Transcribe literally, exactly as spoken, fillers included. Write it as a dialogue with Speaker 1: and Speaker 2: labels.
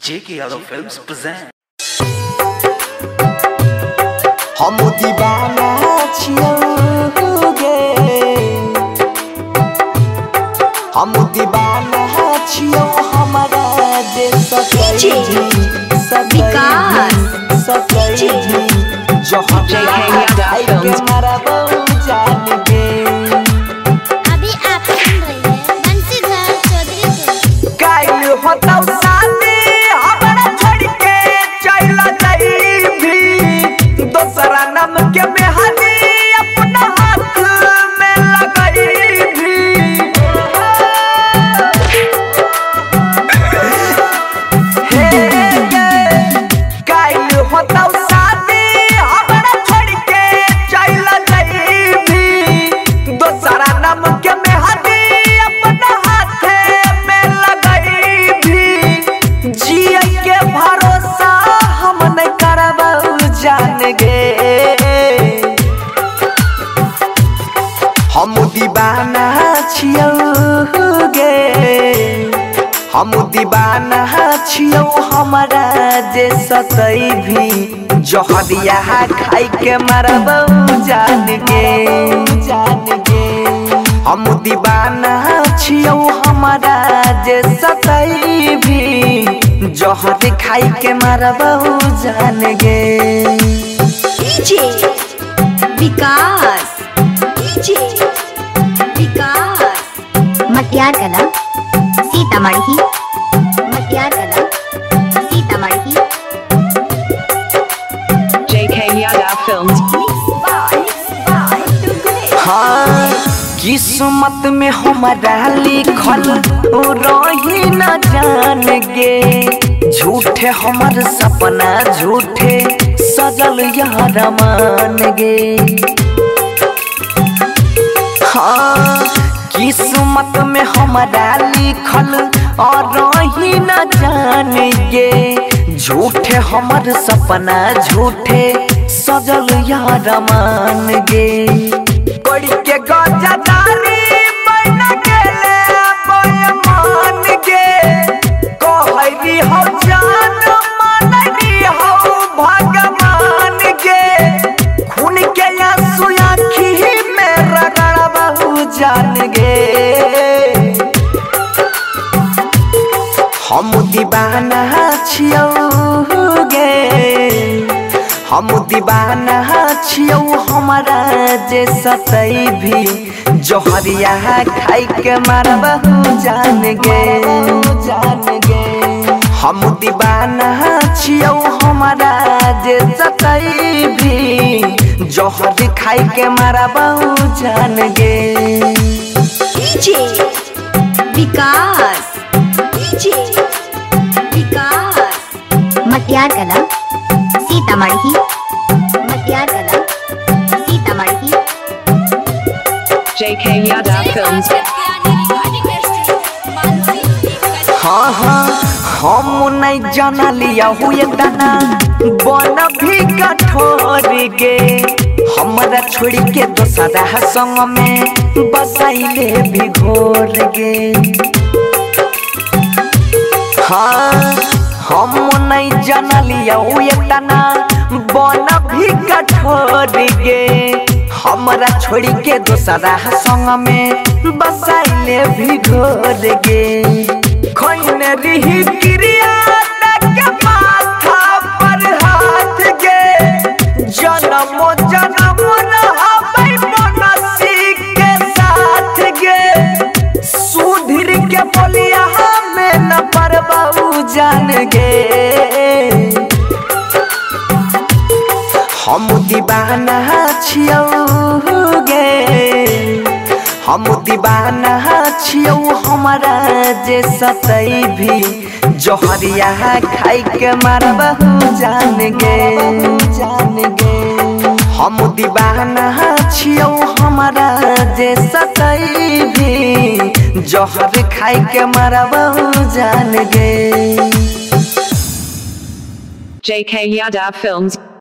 Speaker 1: J K Yadav Films present.
Speaker 2: हम दीवाना छियोगे, हम दीवाना छियो हमारा देश सच्ची
Speaker 3: विकास
Speaker 2: सच्ची जो हम के मारा बहु जान गे।
Speaker 4: अभी आप सुन रहे हैं बंसीधर चौधरी को।
Speaker 2: काइल होता शादी हमारा छोड़ के चला जाई भी, दूसरा नाम के मेहंदी अपना हाथ में लगाई भी। काइल होता शादी हमारा छोड़ के चला जाई भी, दूसरा नाम के मेहंदी अपना हाथ में लगाई भी। जिया के भरोसा हम नहीं करबौ जान गे। हम दीवाना छियोगे, हम दीवाना छियो हमारा जे सतई भी, जहरिया खाई के मरबौ जान गे जान गे। हम दीवाना छियो हमारा जे सतई भी, जहर खाई के मरबौ जान गे।
Speaker 3: डीजे विकास डीजे विकास मटियार कला सीतामढ़ी मटियार कला Sitamarhi.
Speaker 5: J K Yadav Films.
Speaker 2: हाँ किस्मत में हमारा लिखल रही न जान गे, झूठे हमार सपना झूठे सजल यार मान गे। हाँ किस्मत में हमारा लिखल और रही न जान गे, झूठे हमार सपना झूठे सजल यार मान गे। कोड़ी के गजादारी बन गेले बेईमान गे, कहरी हो जान मानरी हो भगवान गे। खून के आंसू आँखी में रगड़बौ जान गे। हम दीवाना छियोगे, हम दीवाना छियो हमारा जे सतई भी, जहरिया खाई के मरबौ जान गे जान गे। हम दीवाना छियो हमारा जे सतई भी, जहर खाई के मरबौ जान गे।
Speaker 3: डीजे विकास डीजे विकास मटियार कला सीतामढ़ी मटियार कला Sitamarhi.
Speaker 5: J K Yadav Films.
Speaker 2: हाँ हाँ हम नहीं जाना लिया हुए दाना बन भी कठोर गे, हमारा छोड़ी के दोसरा संग में बसाइले भी घोर गे। हाँ हम नहीं जाना लिया हुए दाना बन भी कठोर गे, हमारा छोड़ी के दोसरा संग में बसाइले भी घोर गे। खोइने रही क्रिया के माथा पर हाथ गे, जन्म जन्म रहबै मनसी के साथ गे। सुधीर के बोलिया हमें न परबौ जान गे। हम दीवाना छियोगे, हम दीवाना छियो हमारा जे सतई भी, जहरिया खाई के मरबौ जान गे जान गे। हम दीवाना छियो हमारा जे सतई भी, जहर खाई के मरबौ जान गे।
Speaker 5: J K Yadav Films.